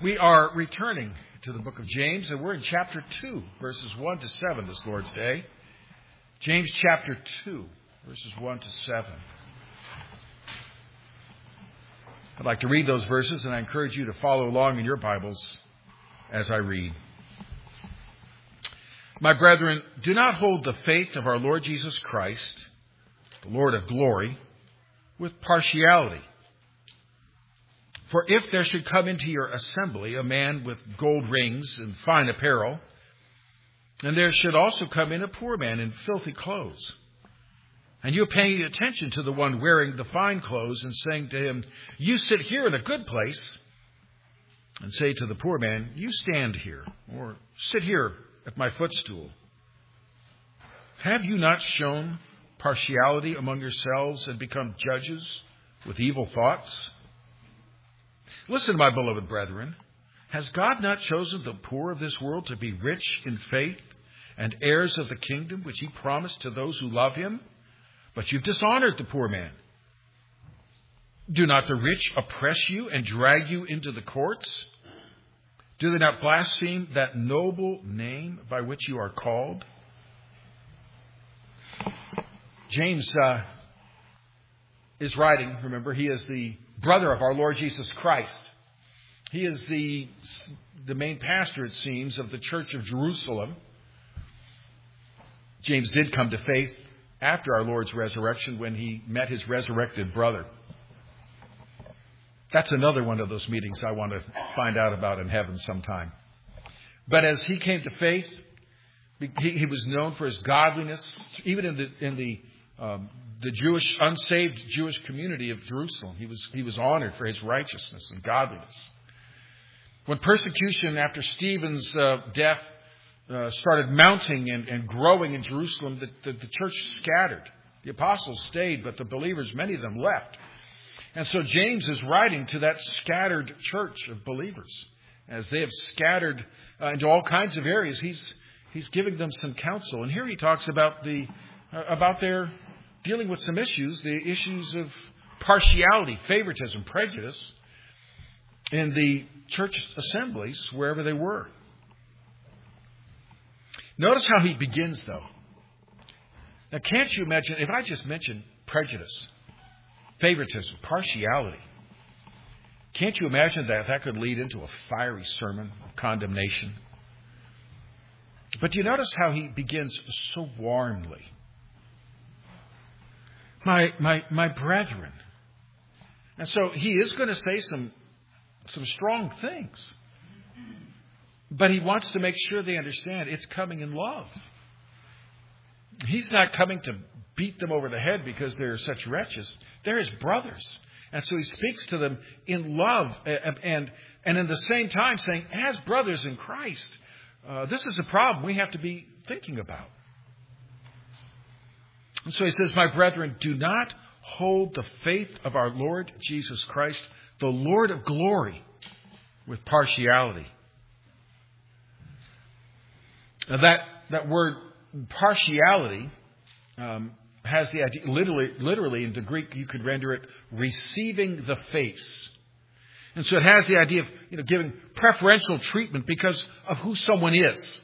We are returning to the book of James, and we're in chapter 2, verses 1 to 7 this Lord's Day. James chapter 2, verses 1 to 7. I'd like to read those verses, and I encourage you to follow along in your Bibles as I read. My brethren, do not hold the faith of our Lord Jesus Christ, the Lord of glory, with partiality. For if there should come into your assembly a man with gold rings and fine apparel, and there should also come in a poor man in filthy clothes, and you pay attention to the one wearing the fine clothes and saying to him, you sit here in a good place, and say to the poor man, you stand here, or sit here at my footstool. Have you not shown partiality among yourselves and become judges with evil thoughts? Listen, my beloved brethren, has God not chosen the poor of this world to be rich in faith and heirs of the kingdom which he promised to those who love him? But you've dishonored the poor man. Do not the rich oppress you and drag you into the courts? Do they not blaspheme that noble name by which you are called? James is writing, remember, he is the brother of our Lord Jesus Christ. He is the main pastor, it seems, of the church of Jerusalem. James did come to faith after our Lord's resurrection when he met his resurrected brother. That's another one of those meetings I want to find out about in heaven sometime. But as he came to faith, he was known for his godliness, even in the Jewish, unsaved Jewish community of Jerusalem. He was honored for his righteousness and godliness. When persecution after Stephen's death started mounting and growing in Jerusalem, the church scattered. The apostles stayed, but the believers, many of them left. And so James is writing to that scattered church of believers. As they have scattered into all kinds of areas, he's giving them some counsel. And here he talks about their dealing with some issues, the issues of partiality, favoritism, prejudice in the church assemblies, wherever they were. Notice how he begins, though. Now, can't you imagine, if I just mentioned prejudice, favoritism, partiality, can't you imagine that could lead into a fiery sermon of condemnation? But do you notice how he begins so warmly? My brethren. And so he is going to say some strong things. But he wants to make sure they understand it's coming in love. He's not coming to beat them over the head because they're such wretches. They're his brothers. And so he speaks to them in love and in the same time saying, as brothers in Christ, this is a problem we have to be thinking about. And so he says, my brethren, do not hold the faith of our Lord Jesus Christ, the Lord of glory, with partiality. Now that word partiality has the idea, literally in the Greek, you could render it receiving the face. And so it has the idea of giving preferential treatment because of who someone is.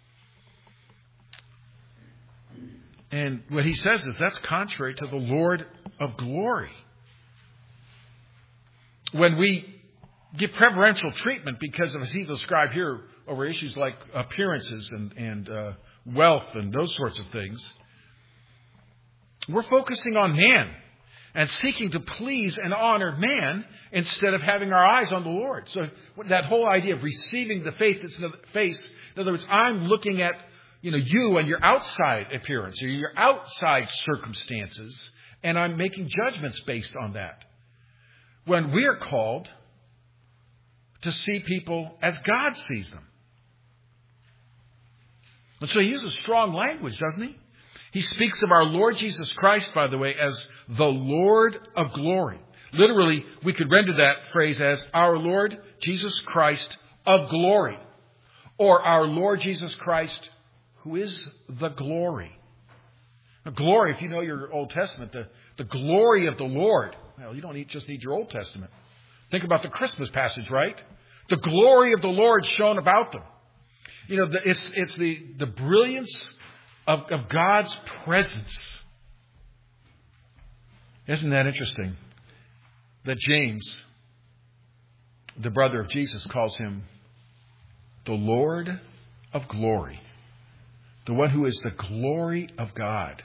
And what he says is that's contrary to the Lord of glory. When we give preferential treatment because of, as he described here, over issues like appearances and wealth and those sorts of things, we're focusing on man and seeking to please and honor man instead of having our eyes on the Lord. So that whole idea of receiving the face, in other words, I'm looking at you and your outside appearance or your outside circumstances, and I'm making judgments based on that. When we are called to see people as God sees them. And so he uses strong language, doesn't he? He speaks of our Lord Jesus Christ, by the way, as the Lord of glory. Literally, we could render that phrase as our Lord Jesus Christ of glory. Or our Lord Jesus Christ who is the glory. Now, glory, if you know your Old Testament, the glory of the Lord. Well, you don't just need your Old Testament. Think about the Christmas passage, right? The glory of the Lord shone about them. You know, it's the brilliance of God's presence. Isn't that interesting? That James, the brother of Jesus, calls him the Lord of glory. The one who is the glory of God.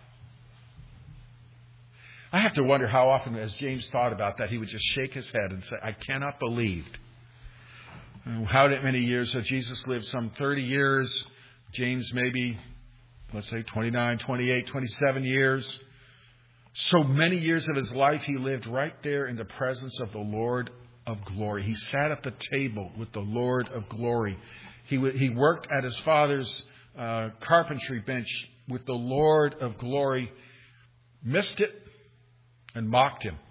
I have to wonder how often, as James thought about that, he would just shake his head and say, I cannot believe. How many years? So Jesus lived some 30 years. James maybe, let's say 29, 28, 27 years. So many years of his life he lived right there in the presence of the Lord of glory. He sat at the table with the Lord of glory. He worked at his father's carpentry bench with the Lord of glory. Missed it and mocked him.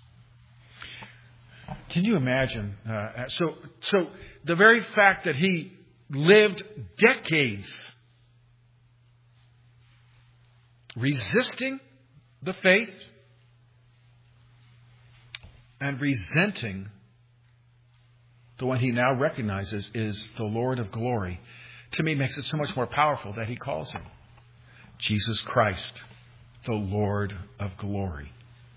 Can you imagine? So the very fact that he lived decades resisting the faith and resenting the one he now recognizes is the Lord of glory, to me makes it so much more powerful that he calls him Jesus Christ, the Lord of glory.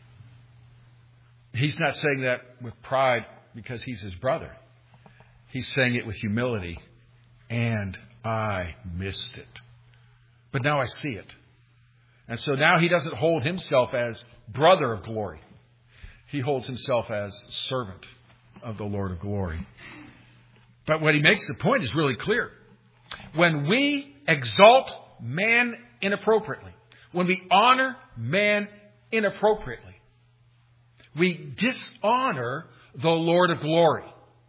He's not saying that with pride because he's his brother. He's saying it with humility. And I missed it. But now I see it. And so now he doesn't hold himself as brother of glory. He holds himself as servant of the Lord of glory. But what he makes the point is really clear. When we exalt man inappropriately, when we honor man inappropriately, we dishonor the Lord of glory.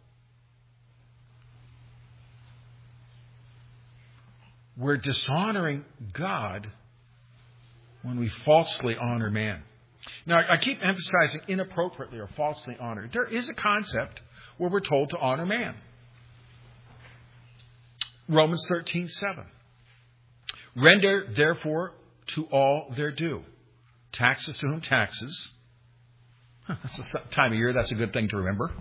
We're dishonoring God when we falsely honor man. Now, I keep emphasizing inappropriately or falsely honor. There is a concept where we're told to honor man. Romans 13:7. Render, therefore, to all their due. Taxes to whom taxes. That's the time of year. That's a good thing to remember.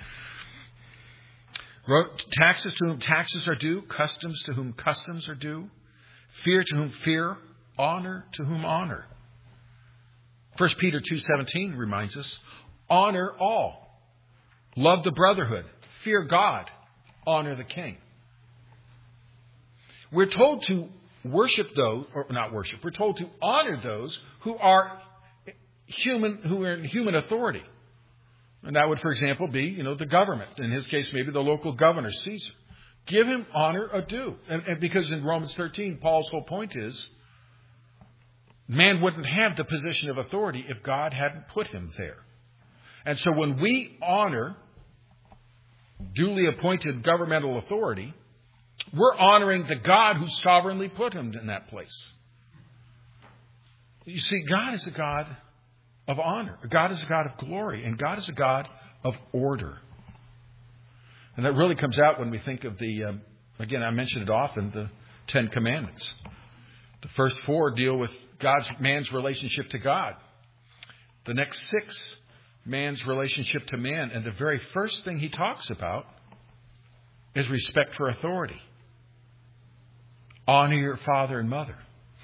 Taxes to whom taxes are due. Customs to whom customs are due. Fear to whom fear. Honor to whom honor. 1 Peter 2:17 reminds us, honor all. Love the brotherhood. Fear God. Honor the king. We're told to worship those, or not worship, we're told to honor those who are in human authority. And that would, for example, be, the government. In his case, maybe the local governor, Caesar. Give him honor due. And because in Romans 13, Paul's whole point is, man wouldn't have the position of authority if God hadn't put him there. And so when we honor duly appointed governmental authority, we're honoring the God who sovereignly put him in that place. You see, God is a God of honor. God is a God of glory. And God is a God of order. And that really comes out when we think of again, I mention it often, the Ten Commandments. The first four deal with man's relationship to God. The next six, man's relationship to man. And the very first thing he talks about is respect for authority. Honor your father and mother.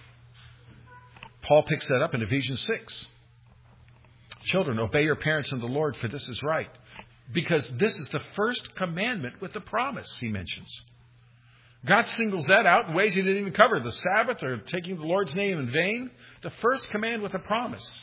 Paul picks that up in Ephesians 6. Children, obey your parents in the Lord, for this is right. Because this is the first commandment with the promise, he mentions. God singles that out in ways he didn't even cover. The Sabbath or taking the Lord's name in vain. The first command with a promise.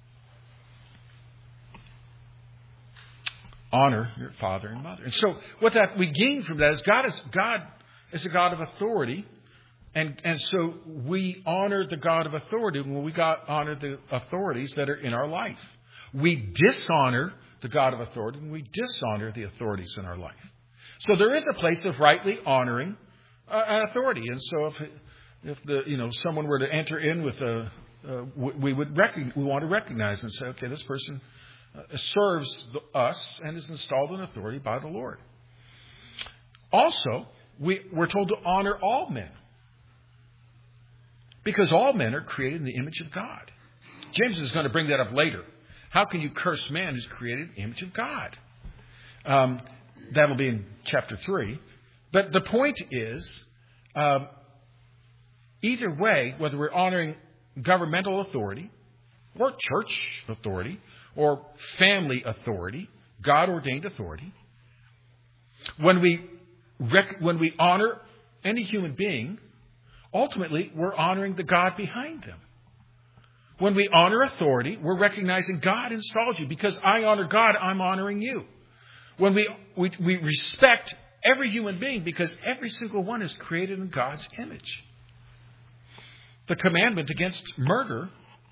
Honor your father and mother. And so what that we gain from that is God is a God of authority. And so we honor the God of authority when we honor the authorities that are in our life. We dishonor the God of authority when we dishonor the authorities in our life. So there is a place of rightly honoring authority. And so if someone were to enter in with we want to recognize and say, okay, this person serves us and is installed in authority by the Lord. Also, we're told to honor all men. Because all men are created in the image of God. James is going to bring that up later. How can you curse man who's created in the image of God? That'll be in chapter 3. But the point is, either way, whether we're honoring governmental authority or church authority or family authority, God-ordained authority, when we honor any human being, ultimately we're honoring the God behind them. When we honor authority, we're recognizing God installed you. Because I honor God, I'm honoring you. When we respect every human being, because every single one is created in God's image. The commandment against murder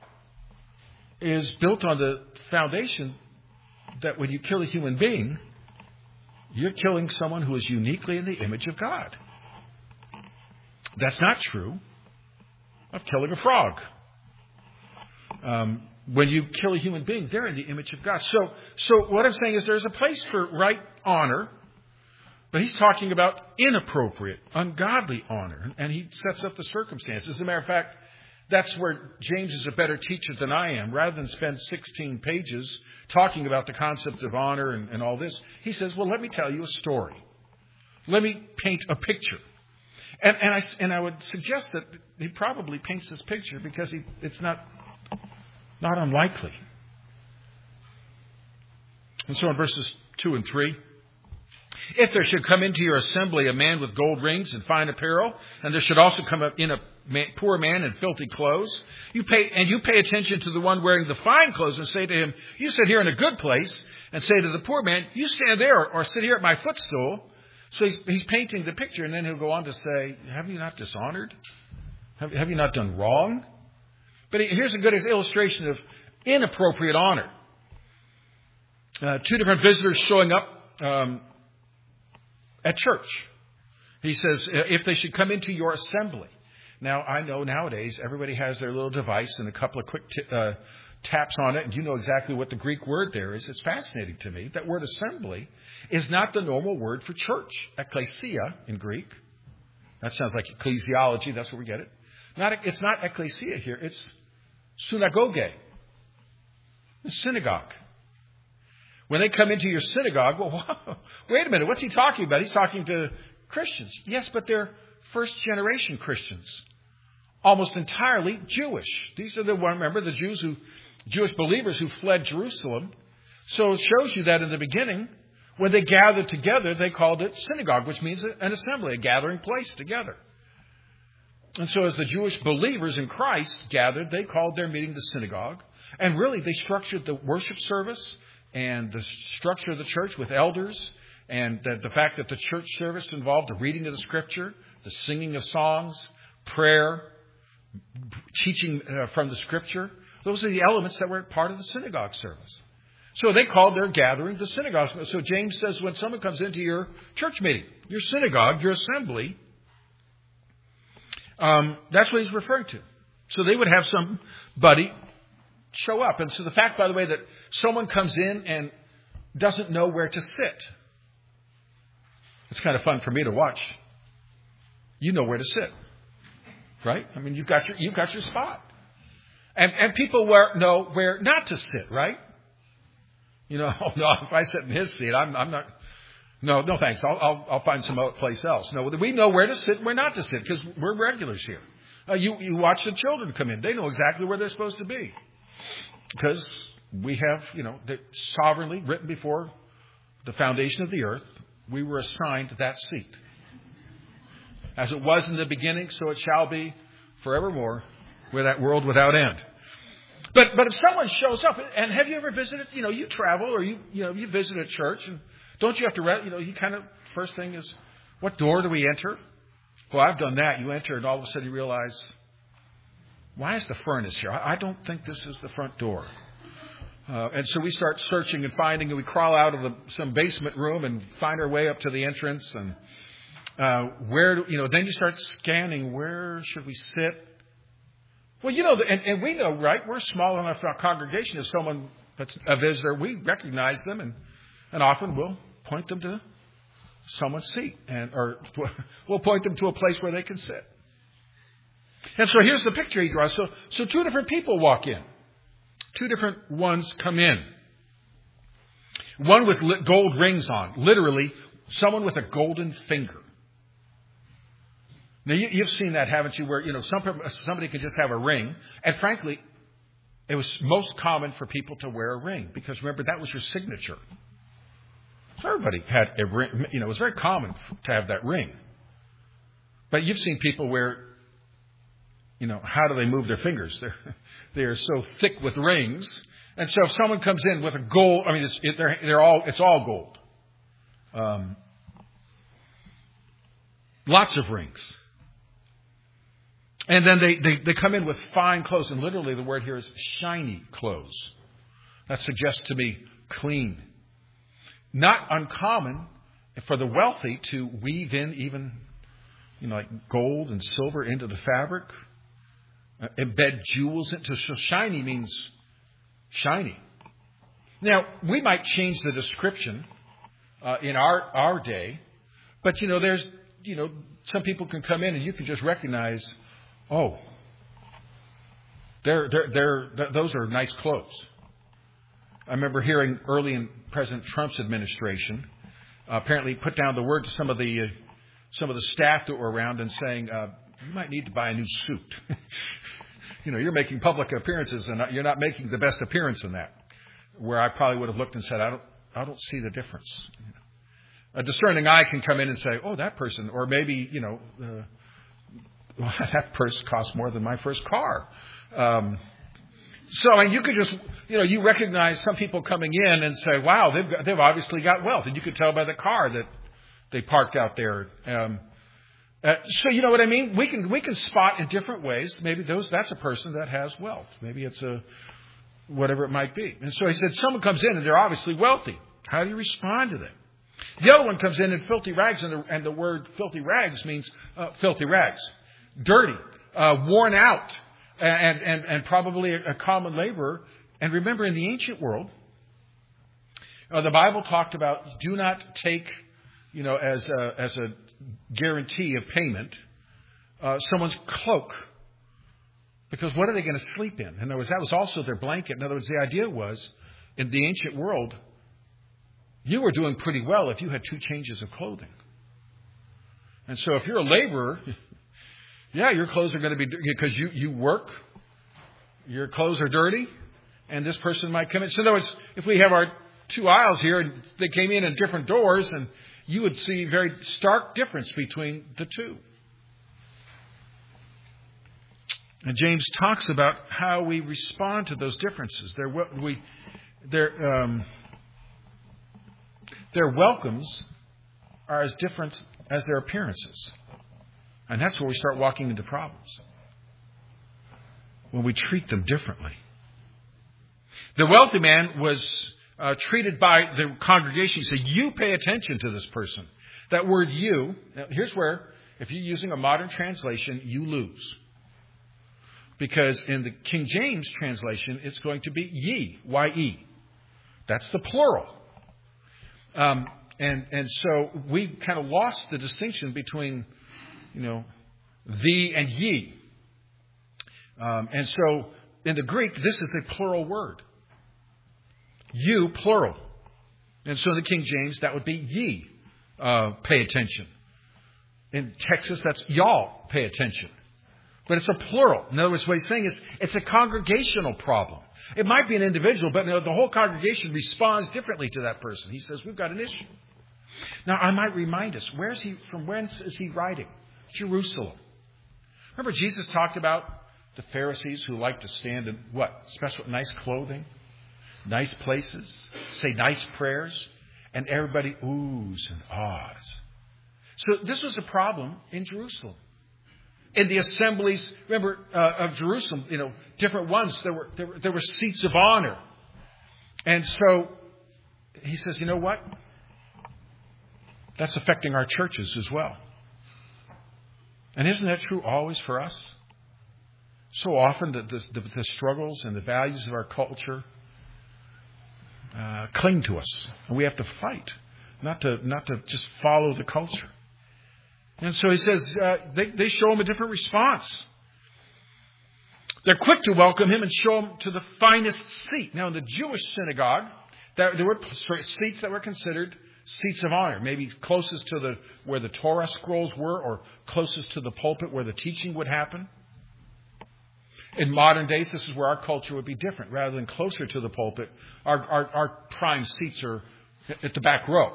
is built on the foundation that when you kill a human being, you're killing someone who is uniquely in the image of God. That's not true of killing a frog. When you kill a human being, they're in the image of God. So what I'm saying is there's a place for right honor, but he's talking about inappropriate, ungodly honor. And he sets up the circumstances. As a matter of fact, that's where James is a better teacher than I am. Rather than spend 16 pages talking about the concept of honor and all this, he says, well, let me tell you a story. Let me paint a picture. And I would suggest that he probably paints this picture because it's not unlikely. And so in verses 2 and 3, if there should come into your assembly a man with gold rings and fine apparel, and there should also come in a poor man in filthy clothes, you pay attention to the one wearing the fine clothes and say to him, you sit here in a good place, and say to the poor man, you stand there or sit here at my footstool. So he's painting the picture, and then he'll go on to say, have you not dishonored? Have you not done wrong? But here's a good illustration of inappropriate honor. 2 different visitors showing up at church. He says, if they should come into your assembly. Now, I know nowadays everybody has their little device and a couple of quick taps on it, and you know exactly what the Greek word there is. It's fascinating to me. That word assembly is not the normal word for church. Ekklesia in Greek. That sounds like ecclesiology. That's where we get it. It's not ecclesia here. It's synagogue. Synagogue. When they come into your synagogue, well, wait a minute. What's he talking about? He's talking to Christians. Yes, but they're first-generation Christians. Almost entirely Jewish. These are the Jewish believers who fled Jerusalem. So it shows you that in the beginning, when they gathered together, they called it synagogue, which means an assembly, a gathering place together. And so as the Jewish believers in Christ gathered, they called their meeting the synagogue. And really, they structured the worship service and the structure of the church with elders, and the fact that the church service involved the reading of the Scripture, the singing of songs, prayer, teaching from the Scripture. Those are the elements that were part of the synagogue service. So they called their gathering the synagogue. So James says when someone comes into your church meeting, your synagogue, your assembly, that's what he's referring to. So they would have somebody show up. And so the fact, by the way, that someone comes in and doesn't know where to sit, it's kind of fun for me to watch. You know where to sit, right? I mean, you've got your spot, and people know where not to sit, right? You know, oh, no, if I sit in his seat, I'm not. No, thanks. I'll find some other place else. No, we know where to sit and where not to sit because we're regulars here. You watch the children come in; they know exactly where they're supposed to be because we have, they're sovereignly written before the foundation of the earth. We were assigned that seat. As it was in the beginning, so it shall be forevermore, with that world without end. But if someone shows up, and have you ever visited, you travel or you visit a church, and don't you have to, you kind of, first thing is, what door do we enter? Well, I've done that. You enter, and all of a sudden you realize, why is the furnace here? I don't think this is the front door. And so we start searching and finding, and we crawl out of some basement room and find our way up to the entrance. And then you start scanning, where should we sit? Well, and we know, right? We're small enough for our congregation. If someone that's a visitor, we recognize them, and often we'll point them to someone's seat, or we'll point them to a place where they can sit. And so here's the picture he draws. So 2 different people walk in. 2 different ones come in. One with gold rings on. Literally, Someone with a golden finger. Now, you've seen that, haven't you, where, somebody can just have a ring. And frankly, it was most common for people to wear a ring because, remember, that was your signature. So everybody had a ring. It was very common to have that ring. But you've seen people where, how do they move their fingers? They're so thick with rings. And so if someone comes in with a gold, it's all gold. Lots of rings. And then they come in with fine clothes. And literally the word here is shiny clothes. That suggests to me clean. Not uncommon for the wealthy to weave in even, like gold and silver into the fabric. Embed jewels into. So shiny means shiny. Now, we might change the description in our day. But, there's, some people can come in and you can just recognize, oh, those are nice clothes. I remember hearing early in President Trump's administration, apparently put down the word to some of the staff that were around and saying, you might need to buy a new suit. You're making public appearances and you're not making the best appearance in that. Where I probably would have looked and said, I don't see the difference. A discerning eye can come in and say, oh, that person, or maybe, that purse costs more than my first car. So you could just, you recognize some people coming in and say, wow, they've obviously got wealth. And you could tell by the car that they parked out there. So you know what I mean? We can spot in different ways. Maybe that's a person that has wealth. Maybe it's whatever it might be. And so he said, someone comes in and they're obviously wealthy. How do you respond to them? The other one comes in filthy rags, and the word filthy rags means filthy rags. Dirty, worn out, and probably a common laborer. And remember, in the ancient world, the Bible talked about do not take, as a guarantee of payment, someone's cloak. Because what are they going to sleep in? In other words, that was also their blanket. In other words, the idea was, in the ancient world, you were doing pretty well if you had 2 changes of clothing. And so if you're a laborer, yeah, your clothes are going to be dirty because you work, your clothes are dirty, and this person might come in. So in other words, if we have our 2 aisles here and they came in different doors, and you would see very stark difference between the 2. And James talks about how we respond to those differences. Their welcomes are as different as their appearances. And that's where we start walking into problems. When we treat them differently. The wealthy man was treated by the congregation. He said, you pay attention to this person. That word you, now here's where, if you're using a modern translation, you lose. Because in the King James translation, it's going to be ye, Y-E. That's the plural. And so we kind of lost the distinction between, thee and ye. And so in the Greek, this is a plural word. You, plural. And so in the King James, that would be ye, pay attention. In Texas, that's y'all, pay attention. But it's a plural. In other words, what he's saying is it's a congregational problem. It might be an individual, but the whole congregation responds differently to that person. He says, we've got an issue. Now, I might remind us, from whence is he writing? Jerusalem. Remember Jesus talked about the Pharisees who like to stand in special, nice clothing, nice places, say nice prayers, and everybody oohs and ahs. So this was a problem in Jerusalem. In the assemblies, remember, of Jerusalem, different ones, there were seats of honor. And so he says, you know what? That's affecting our churches as well. And isn't that true always for us? So often the struggles and the values of our culture cling to us. And we have to fight, not to just follow the culture. And so he says they show him a different response. They're quick to welcome him and show him to the finest seat. Now, in the Jewish synagogue, there were seats that were considered seats of honor, maybe closest to where the Torah scrolls were, or closest to the pulpit where the teaching would happen. In modern days, this is where our culture would be different. Rather than closer to the pulpit, our prime seats are at the back row.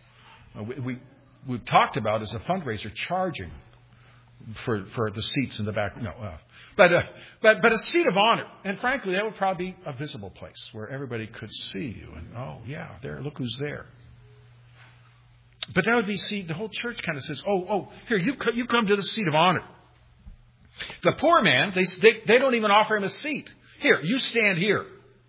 We've talked about as a fundraiser charging for the seats in the back. But a seat of honor, and frankly, that would probably be a visible place where everybody could see you. And there, look who's there. But that would be, the whole church kind of says, here, you come to the seat of honor. The poor man, they don't even offer him a seat. Here, you stand here.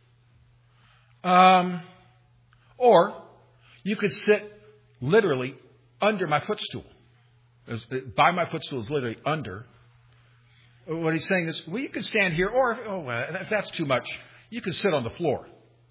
Or you could sit literally under my footstool. By my footstool is literally under. What he's saying is, you can stand here, or if that's too much, you can sit on the floor.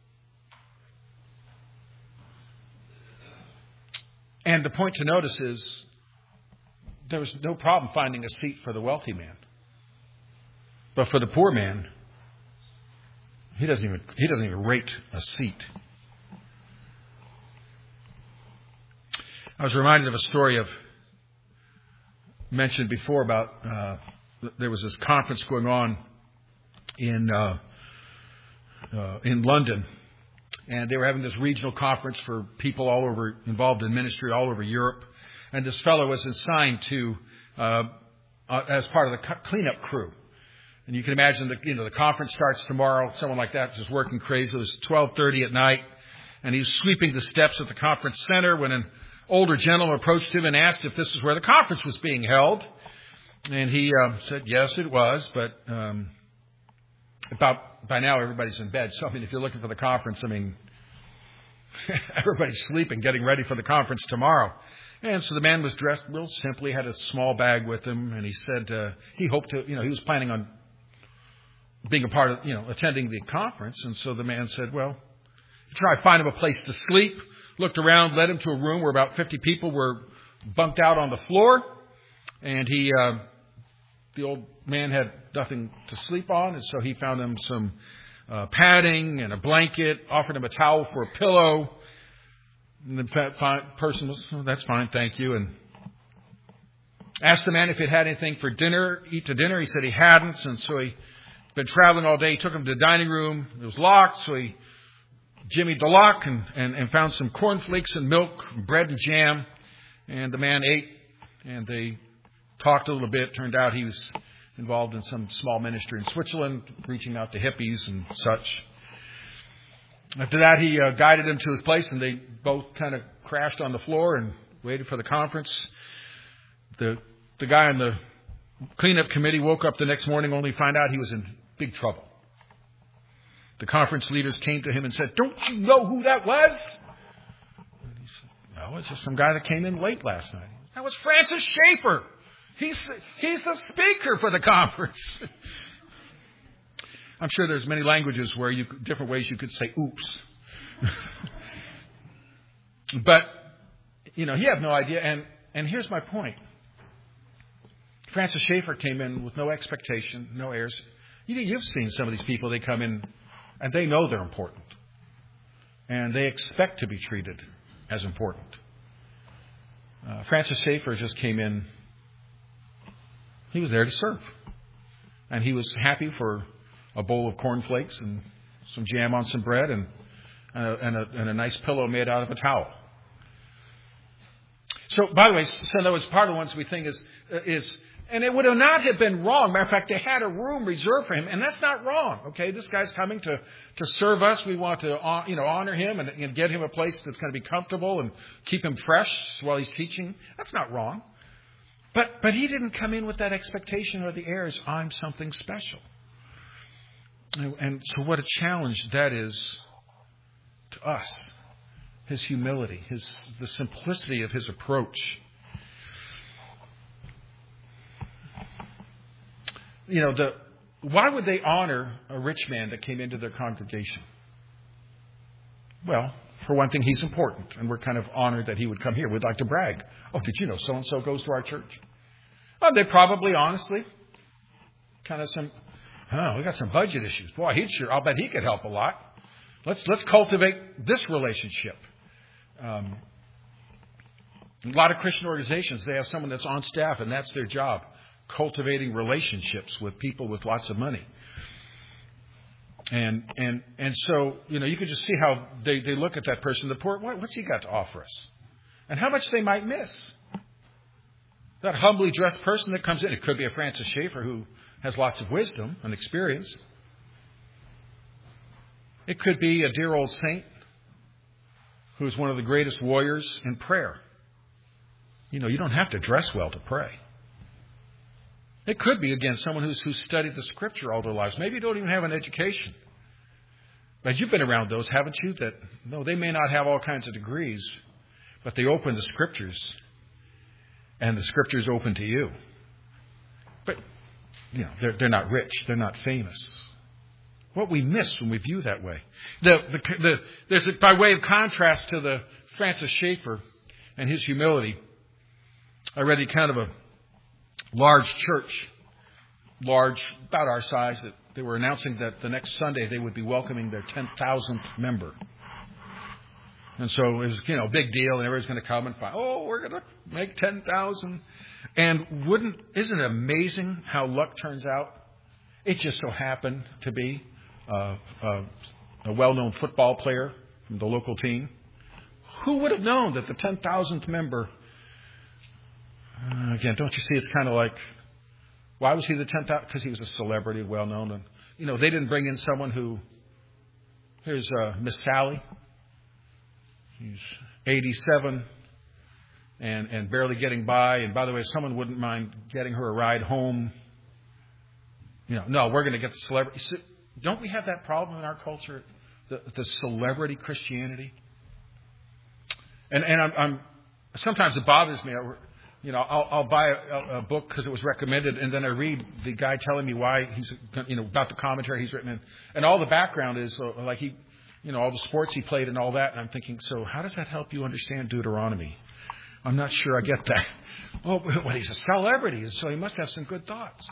And the point to notice is, there was no problem finding a seat for the wealthy man. But for the poor man, he doesn't even rate a seat. I was reminded of a story mentioned before about there was this conference going on in London, and they were having this regional conference for people all over involved in ministry all over Europe. And this fellow was assigned to as part of the cleanup crew. And you can imagine the conference starts tomorrow. Someone like that just working crazy. It was 12:30 at night, and he's sweeping the steps at the conference center when an older gentleman approached him and asked if this was where the conference was being held. And he said yes, it was, but by now everybody's in bed. So if you're looking for the conference, everybody's sleeping, getting ready for the conference tomorrow. And so the man was dressed real simply, had a small bag with him, and he said he hoped to, he was planning on being a part of, attending the conference. And so the man said, well, he tried to find him a place to sleep, looked around, led him to a room where about 50 people were bunked out on the floor. And the old man had nothing to sleep on, and so he found him some padding and a blanket, offered him a towel for a pillow. And the person was, that's fine, thank you. And asked the man if he'd had anything for dinner, eat to dinner. He said he hadn't, and so he'd been traveling all day. He took him to the dining room. It was locked, so he jimmied the lock and found some cornflakes and milk, bread and jam. And the man ate, and they talked a little bit. Turned out he was involved in some small ministry in Switzerland, reaching out to hippies and such. After that, he guided him to his place, and they both kind of crashed on the floor and waited for the conference. The guy on the cleanup committee woke up the next morning only to find out he was in big trouble. The conference leaders came to him and said, "Don't you know who that was?" And he said, "No, it's just some guy that came in late last night." "That was Francis Schaeffer. He's the speaker for the conference." I'm sure there's many languages where different ways you could say "oops." But, he had no idea. And here's my point. Francis Schaeffer came in with no expectation, no airs. You've seen some of these people. They come in and they know they're important. And they expect to be treated as important. Francis Schaeffer just came in. He was there to serve. And he was happy for a bowl of cornflakes and some jam on some bread and a nice pillow made out of a towel. So, by the way, that was part of the ones we think is, and it would not have been wrong. Matter of fact, they had a room reserved for him, and that's not wrong. Okay, this guy's coming to serve us. We want to honor him and get him a place that's going to be comfortable and keep him fresh while he's teaching. That's not wrong. But he didn't come in with that expectation or the airs, I'm something special. And so what a challenge that is to us. His humility, the simplicity of his approach. Why would they honor a rich man that came into their congregation? Well, for one thing, he's important, and we're kind of honored that he would come here. We'd like to brag. Oh, did you know so-and-so goes to our church? Oh, they probably, honestly, kind of we got some budget issues. Boy, I'll bet he could help a lot. Let's cultivate this relationship. A lot of Christian organizations, they have someone that's on staff, and that's their job, cultivating relationships with people with lots of money. And so, you can just see how they look at that person, the poor, what's he got to offer us? And how much they might miss. That humbly dressed person that comes in, it could be a Francis Schaeffer who has lots of wisdom and experience. It could be a dear old saint who's one of the greatest warriors in prayer. You don't have to dress well to pray. It could be, again, someone who's studied the Scripture all their lives. Maybe you don't even have an education. But you've been around those, haven't you? That, no, they may not have all kinds of degrees, but they open the Scriptures, and the Scriptures open to you. But, they're not rich. They're not famous. What we miss when we view that way. There's by way of contrast to the Francis Schaeffer and his humility, I read the account of a large church, about our size, that they were announcing that the next Sunday they would be welcoming their 10,000th member. And so it was, a big deal, and everybody's going to come and find, we're going to make 10,000. And isn't it amazing how luck turns out? It just so happened to be a well-known football player from the local team. Who would have known that the 10,000th member, again, don't you see, it's kind of like, why was he the 10,000th? Because he was a celebrity, well-known. And, they didn't bring in someone here's Miss Sally. She's 87 and barely getting by. And by the way, someone wouldn't mind getting her a ride home. No, we're going to get the celebrity. So, don't we have that problem in our culture? The celebrity Christianity? And I'm sometimes it bothers me. I'll buy a book because it was recommended, and then I read the guy telling me why he's, about the commentary he's written, and all the background is like he, all the sports he played and all that. And I'm thinking, so how does that help you understand Deuteronomy? I'm not sure I get that. Oh, well, he's a celebrity, so he must have some good thoughts.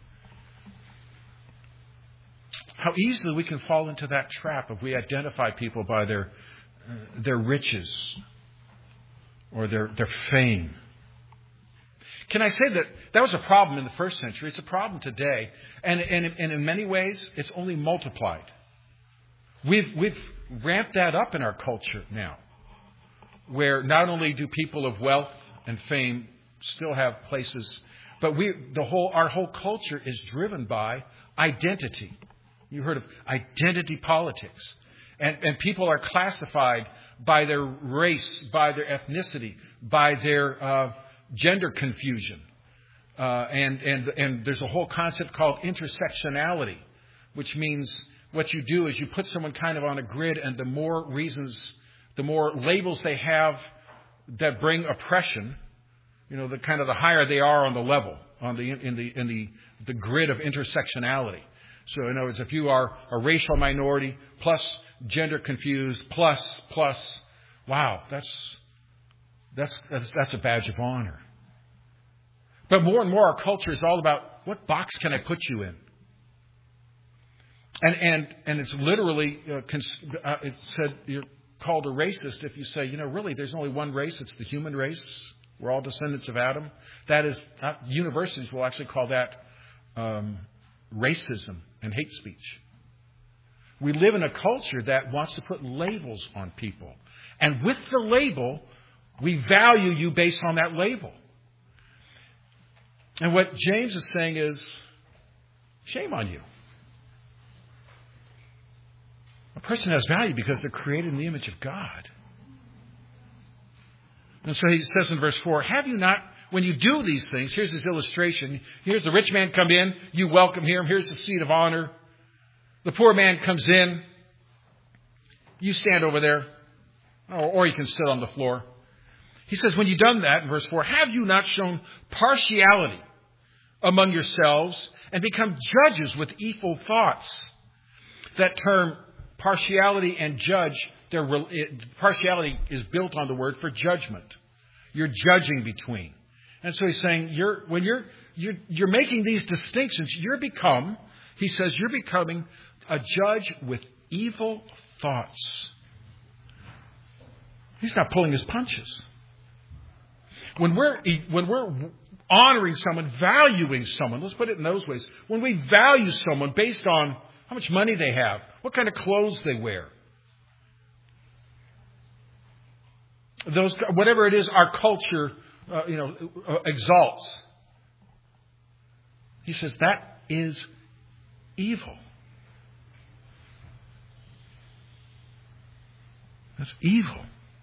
How easily we can fall into that trap if we identify people by their riches or their fame. Can I say that was a problem in the first century? It's a problem today. And in many ways, it's only multiplied. We've ramped that up in our culture now, where not only do people of wealth and fame still have places, but our whole culture is driven by identity. You heard of identity politics. And people are classified by their race, by their ethnicity, by their gender confusion. And there's a whole concept called intersectionality, which means what you do is you put someone kind of on a grid, and the more labels they have that bring oppression, the higher they are on the level, in the grid of intersectionality. So in other words, if you are a racial minority plus gender confused plus, wow, that's a badge of honor. But more and more, our culture is all about what box can I put you in, and it's literally it said you're called a racist if you say, really, there's only one race. It's the human race. We're all descendants of Adam. That is, universities will actually call that racism and hate speech. We live in a culture that wants to put labels on people. And with the label, we value you based on that label. And what James is saying is, shame on you. A person has value because they're created in the image of God. And so he says in verse 4, have you not, when you do these things, here's his illustration. Here's the rich man come in. You welcome him. Here's the seat of honor. The poor man comes in. You stand over there. Or you can sit on the floor. He says, when you've done that, in verse 4, have you not shown partiality among yourselves and become judges with evil thoughts? That term, partiality and judge, partiality is built on the word for judgment. You're judging between. And so he's saying, when you're making these distinctions, you're becoming a judge with evil thoughts. He's not pulling his punches. When we're honoring someone, valuing someone, let's put it in those ways. When we value someone based on how much money they have, what kind of clothes they wear, whatever it is our culture exalts. He says that is evil. That's evil.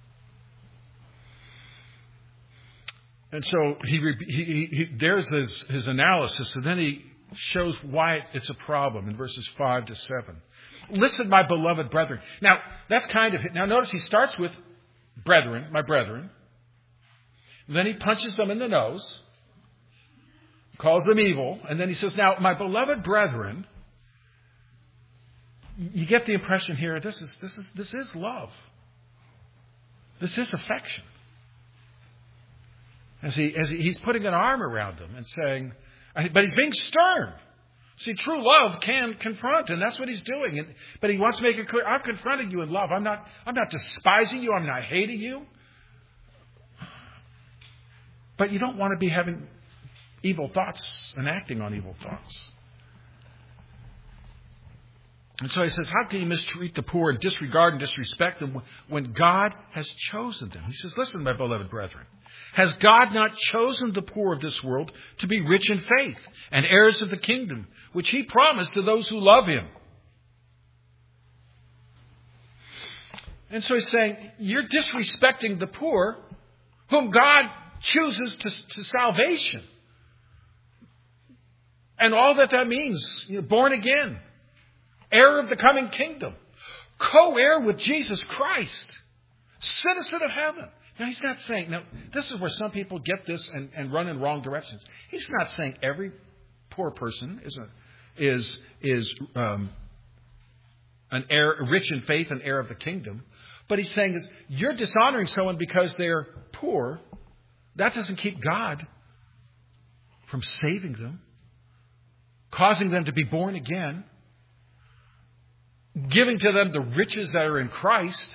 And so there's his analysis, and then he shows why it's a problem in verses 5 to 7. Listen, my beloved brethren. Now, now notice he starts with brethren, my brethren. Then he punches them in the nose, calls them evil, and then he says, now, my beloved brethren, you get the impression here, this is love. This is affection. As he's putting an arm around them and saying, but he's being stern. See, true love can confront, and that's what he's doing. But he wants to make it clear, I've confronted you in love. I'm not despising you. I'm not hating you. But you don't want to be having evil thoughts and acting on evil thoughts. And so he says, how can you mistreat the poor and disregard and disrespect them when God has chosen them? He says, listen, my beloved brethren, has God not chosen the poor of this world to be rich in faith and heirs of the kingdom, which he promised to those who love him? And so he's saying, you're disrespecting the poor whom God chooses to salvation. And all that means, born again, heir of the coming kingdom, co-heir with Jesus Christ, citizen of heaven. Now, he's not saying, now, this is where some people get this and run in wrong directions. He's not saying every poor person is an heir, rich in faith and heir of the kingdom. But he's saying is you're dishonoring someone because they're poor. That doesn't keep God from saving them, causing them to be born again, giving to them the riches that are in Christ.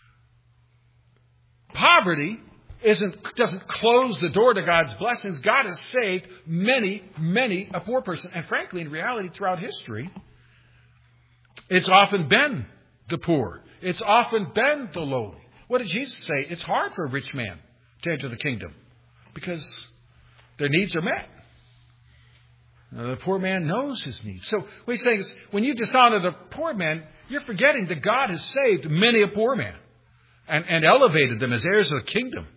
Poverty doesn't close the door to God's blessings. God has saved many, many a poor person. And frankly, in reality, throughout history, it's often been the poor. It's often been the lowly. What did Jesus say? It's hard for a rich man to enter the kingdom because their needs are met. The poor man knows his needs. So what he's saying is when you dishonor the poor man, you're forgetting that God has saved many a poor man and elevated them as heirs of the kingdom.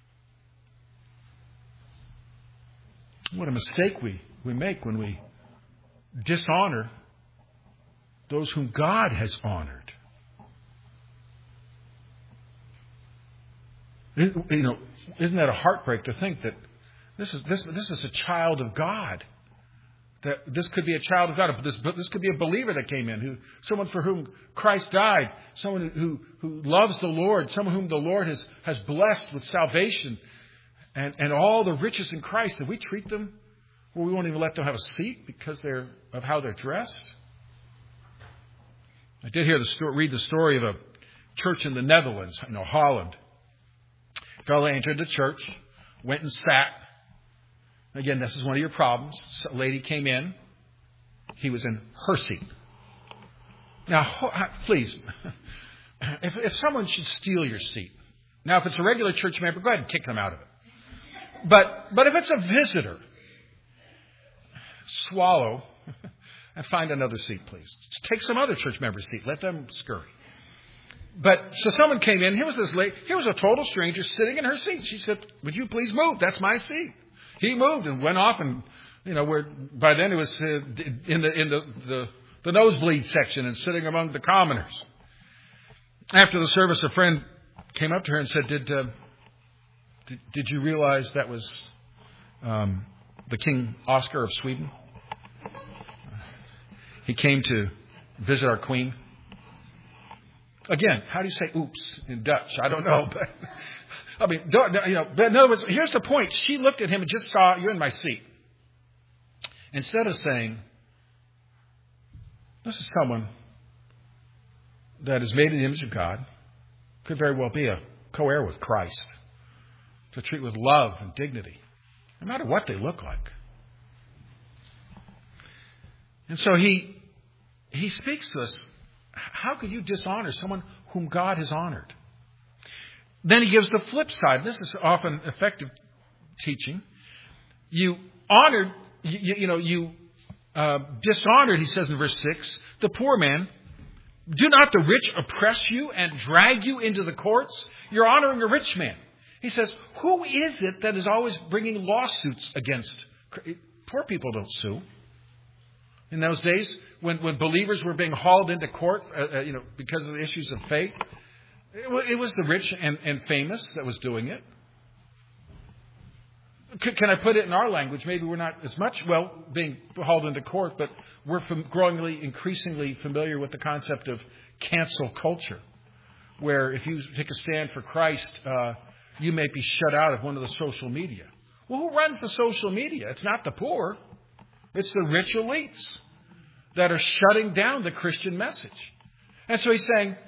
What a mistake we make when we dishonor those whom God has honored. Isn't that a heartbreak to think that this is a child of God? That this could be a child of God. But this could be a believer that came in, someone for whom Christ died, someone who loves the Lord, someone whom the Lord has blessed with salvation and all the riches in Christ. And we treat them, we won't even let them have a seat because of how they're dressed. I did read the story of a church in the Netherlands, Holland. A fellow entered the church, went and sat. Again, this is one of your problems. A lady came in. He was in her seat. Now, please, if someone should steal your seat, now if it's a regular church member, go ahead and kick them out of it. But if it's a visitor, swallow and find another seat, please. Just take some other church member's seat. Let them scurry. So someone came in. Here was this lady. Here was a total stranger sitting in her seat. She said, "Would you please move? That's my seat." He moved and went off, and by then it was in the nosebleed section and sitting among the commoners. After the service, a friend came up to her and said, "Did you realize that was the King Oscar of Sweden? He came to visit our Queen." Again, how do you say "oops" in Dutch? I don't know, but. But in other words, here's the point. She looked at him and just saw, "You're in my seat." Instead of saying, "This is someone that is made in the image of God, could very well be a co-heir with Christ, to treat with love and dignity, no matter what they look like. And so he speaks to us. How could you dishonor someone whom God has honored? Then he gives the flip side. This is often effective teaching. You honored, you dishonored, he says in verse 6, the poor man. Do not the rich oppress you and drag you into the courts? You're honoring a rich man. He says, who is it that is always bringing lawsuits against? Poor people don't sue. In those days, when believers were being hauled into court, because of the issues of faith, it was the rich and famous that was doing it. Can I put it in our language? Maybe we're not as much, being hauled into court, but we're increasingly familiar with the concept of cancel culture, where if you take a stand for Christ, you may be shut out of one of the social media. Well, who runs the social media? It's not the poor. It's the rich elites that are shutting down the Christian message. And so he's saying,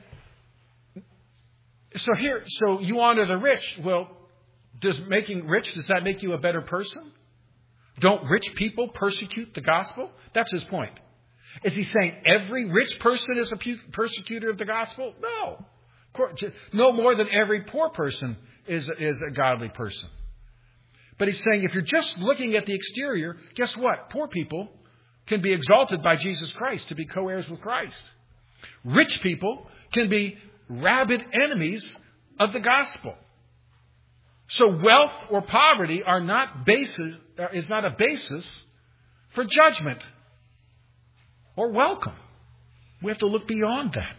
so you honor the rich. Well, does that make you a better person? Don't rich people persecute the gospel? That's his point. Is he saying every rich person is a persecutor of the gospel? No. No more than every poor person is a godly person. But he's saying if you're just looking at the exterior, guess what? Poor people can be exalted by Jesus Christ to be co-heirs with Christ. Rich people can be rabid enemies of the gospel. So wealth or poverty is not a basis for judgment or welcome. We have to look beyond that.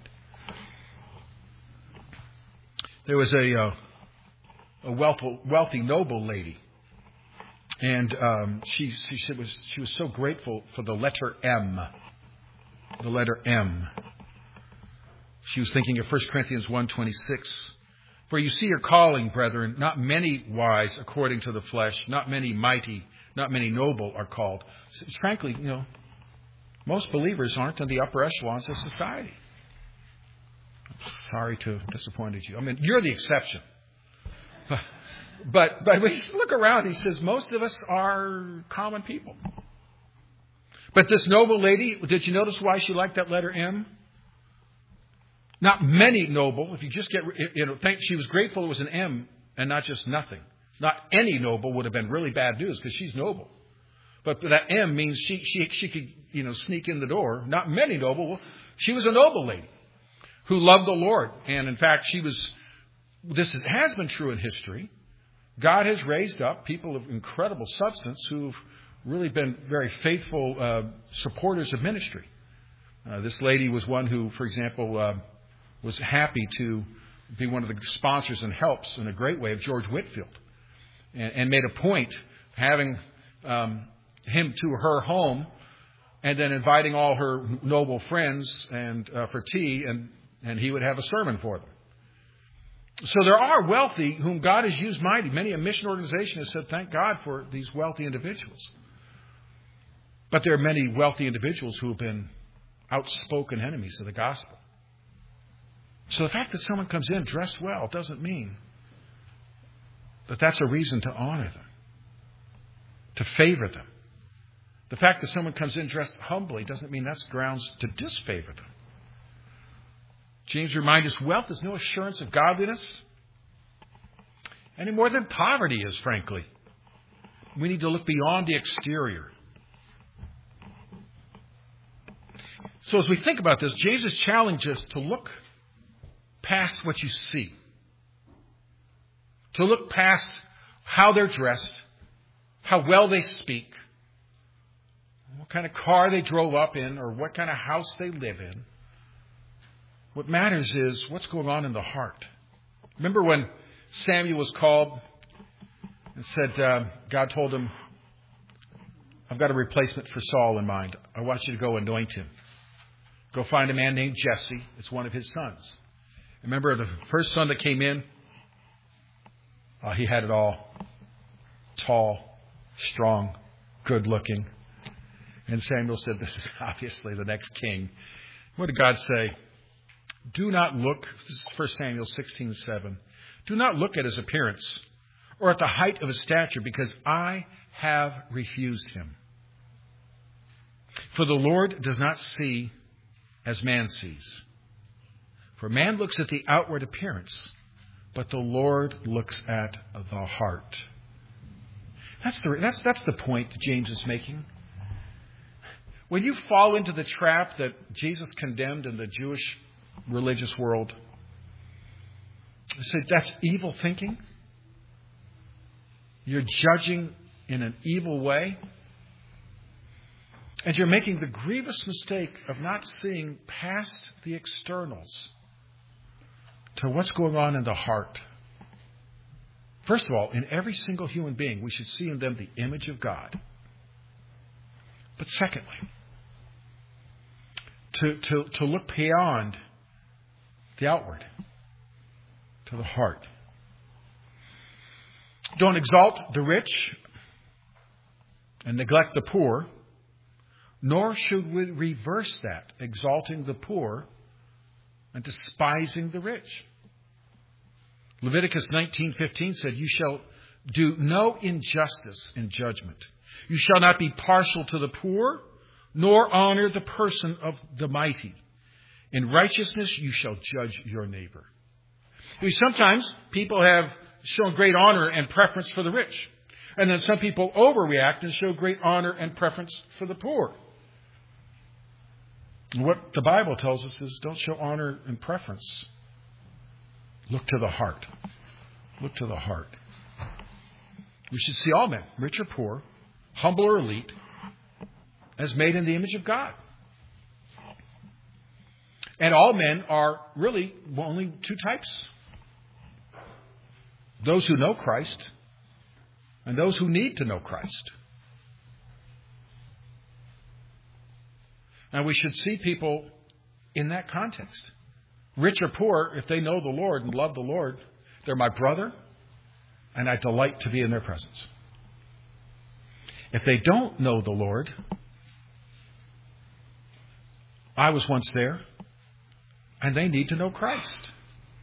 There was a wealthy noble lady, and she was so grateful for the letter M. The letter M. She was thinking of 1 Corinthians 1:26. For you see your calling, brethren, not many wise according to the flesh, not many mighty, not many noble are called. Frankly, most believers aren't in the upper echelons of society. I'm sorry to have disappointed you. I mean, you're the exception. But when you look around, he says most of us are common people. But this noble lady, did you notice why she liked that letter M? Not many noble. If you just she was grateful it was an M and not just nothing. Not any noble would have been really bad news because she's noble. But that M means she could, sneak in the door. Not many noble. Well, she was a noble lady who loved the Lord. And in fact, has been true in history. God has raised up people of incredible substance who've really been very faithful supporters of ministry. This lady was one who, for example, was happy to be one of the sponsors and helps in a great way of George Whitefield, and made a point having him to her home, and then inviting all her noble friends and for tea, and he would have a sermon for them. So there are wealthy whom God has used mighty. Many a mission organization has said, thank God for these wealthy individuals. But there are many wealthy individuals who have been outspoken enemies of the gospel. So the fact that someone comes in dressed well doesn't mean that that's a reason to honor them, to favor them. The fact that someone comes in dressed humbly doesn't mean that's grounds to disfavor them. James reminds us wealth is no assurance of godliness any more than poverty is, frankly. We need to look beyond the exterior. So as we think about this, Jesus challenges us to look past what you see. To look past how they're dressed, how well they speak, what kind of car they drove up in, or what kind of house they live in. What matters is what's going on in the heart. Remember when Samuel was called and said, God told him, I've got a replacement for Saul in mind. I want you to go anoint him. Go find a man named Jesse. It's one of his sons. Remember the first son that came in? He had it all. Tall, strong, good looking. And Samuel said, this is obviously the next king. What did God say? Do not look, this is 1 Samuel 16:7. Do not look at his appearance or at the height of his stature, because I have refused him. For the Lord does not see as man sees. For man looks at the outward appearance, but the Lord looks at the heart. That's the point that James is making. When you fall into the trap that Jesus condemned in the Jewish religious world, that's evil thinking. You're judging in an evil way. And you're making the grievous mistake of not seeing past the externals to what's going on in the heart. First of all, in every single human being, we should see in them the image of God. But secondly, to look beyond the outward to the heart. Don't exalt the rich and neglect the poor, nor should we reverse that, exalting the poor and despising the rich. Leviticus 19:15 said, "You shall do no injustice in judgment. You shall not be partial to the poor, nor honor the person of the mighty. In righteousness you shall judge your neighbor." Sometimes people have shown great honor and preference for the rich. And then some people overreact and show great honor and preference for the poor. And what the Bible tells us is don't show honor and preference. Look to the heart. Look to the heart. We should see all men, rich or poor, humble or elite, as made in the image of God. And all men are really only two types. Those who know Christ and those who need to know Christ. And we should see people in that context. Rich or poor, if they know the Lord and love the Lord, they're my brother, and I delight to be in their presence. If they don't know the Lord, I was once there, and they need to know Christ.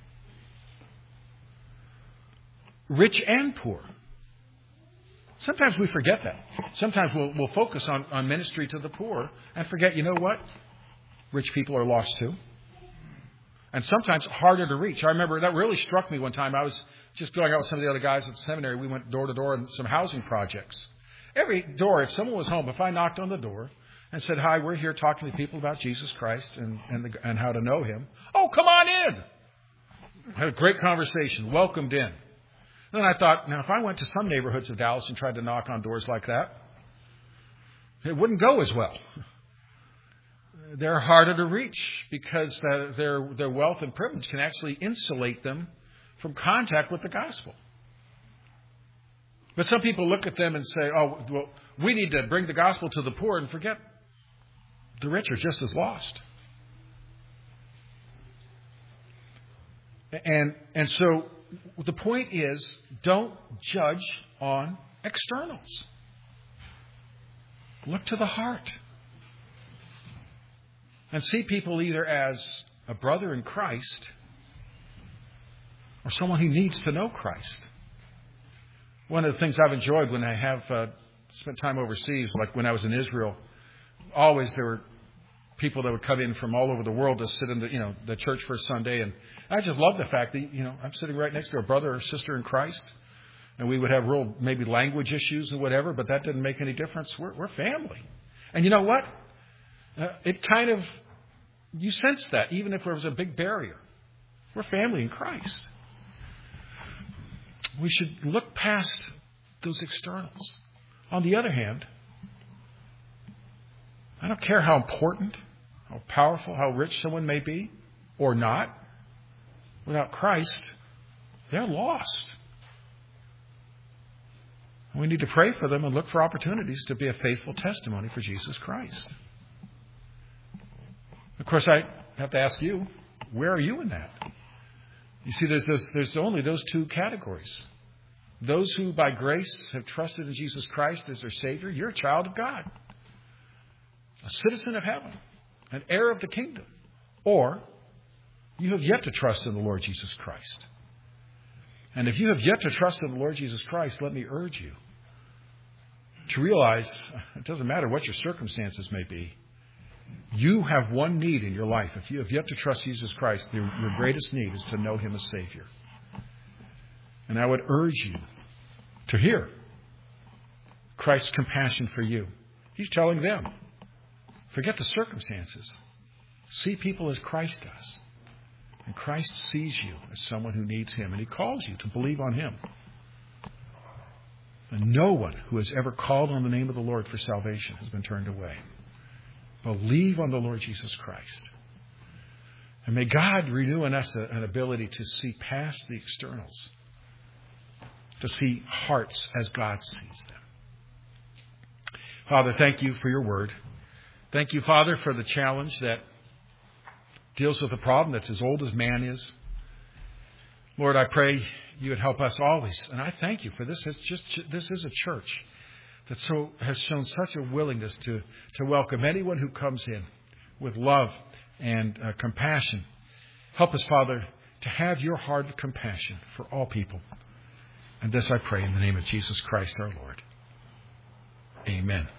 Rich and poor. Sometimes we forget that. Sometimes we'll focus on ministry to the poor and forget, you know what? Rich people are lost too. And sometimes harder to reach. I remember that really struck me one time. I was just going out with some of the other guys at the seminary. We went door to door in some housing projects. Every door, if someone was home, if I knocked on the door and said, "Hi, we're here talking to people about Jesus Christ and how to know Him." "Oh, come on in." Had a great conversation. Welcomed in. Then I thought, now if I went to some neighborhoods of Dallas and tried to knock on doors like that, it wouldn't go as well. They're harder to reach because their wealth and privilege can actually insulate them from contact with the gospel. But some people look at them and say, "Oh, well, we need to bring the gospel to the poor," and forget the rich are just as lost. And so the point is, don't judge on externals. Look to the heart. And see people either as a brother in Christ or someone who needs to know Christ. One of the things I've enjoyed when I have spent time overseas, like when I was in Israel, always there were people that would come in from all over the world to sit in the church for a Sunday. And I just love the fact that, I'm sitting right next to a brother or sister in Christ. And we would have real maybe language issues and whatever, but that didn't make any difference. We're family. And you know what? It kind of, you sense that even if there was a big barrier. We're family in Christ. We should look past those externals. On the other hand, I don't care how important, how powerful, how rich someone may be or not. Without Christ, they're lost. We need to pray for them and look for opportunities to be a faithful testimony for Jesus Christ. Of course, I have to ask you, where are you in that? You see, there's only those two categories. Those who by grace have trusted in Jesus Christ as their Savior, you're a child of God, a citizen of heaven, an heir of the kingdom. Or you have yet to trust in the Lord Jesus Christ. And if you have yet to trust in the Lord Jesus Christ, let me urge you to realize it doesn't matter what your circumstances may be. You have one need in your life. If you have yet to trust Jesus Christ, your greatest need is to know Him as Savior. And I would urge you to hear Christ's compassion for you. He's telling them, forget the circumstances. See people as Christ does. And Christ sees you as someone who needs Him, and He calls you to believe on Him. And no one who has ever called on the name of the Lord for salvation has been turned away. Believe on the Lord Jesus Christ. And may God renew in us an ability to see past the externals, to see hearts as God sees them. Father, thank you for your word. Thank you, Father, for the challenge that deals with a problem that's as old as man is. Lord, I pray you would help us always. And I thank you for this. This is a church that has shown such a willingness to welcome anyone who comes in with love and compassion. Help us, Father, to have your heart of compassion for all people. And this I pray in the name of Jesus Christ our Lord. Amen.